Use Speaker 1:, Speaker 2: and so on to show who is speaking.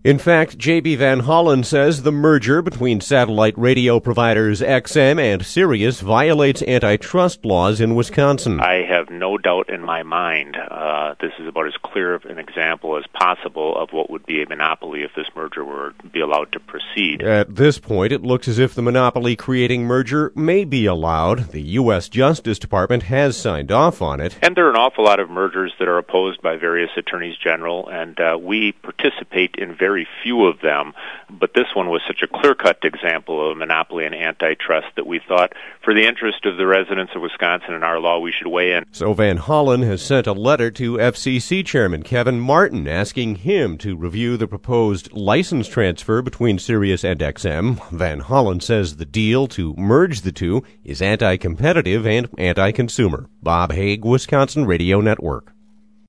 Speaker 1: In fact, J.B. Van Hollen says the merger between satellite radio providers XM and Sirius violates antitrust laws in Wisconsin.
Speaker 2: I have no doubt in my mind this is about as clear of an example as possible of what would be a monopoly if this merger were to be allowed to proceed.
Speaker 1: At this point, it looks as if the monopoly-creating merger may be allowed. The U.S. Justice Department has signed off on it.
Speaker 2: And there are an awful lot of mergers that are opposed by various attorneys general, and we participate in very few of them, but this one was such a clear-cut example of monopoly and antitrust that we thought, for the interest of the residents of Wisconsin and our law, we should weigh in.
Speaker 1: So Van Hollen has sent a letter to FCC Chairman Kevin Martin asking him to review the proposed license transfer between Sirius and XM. Van Hollen says the deal to merge the two is anti-competitive and anti-consumer. Bob Haig, Wisconsin Radio Network.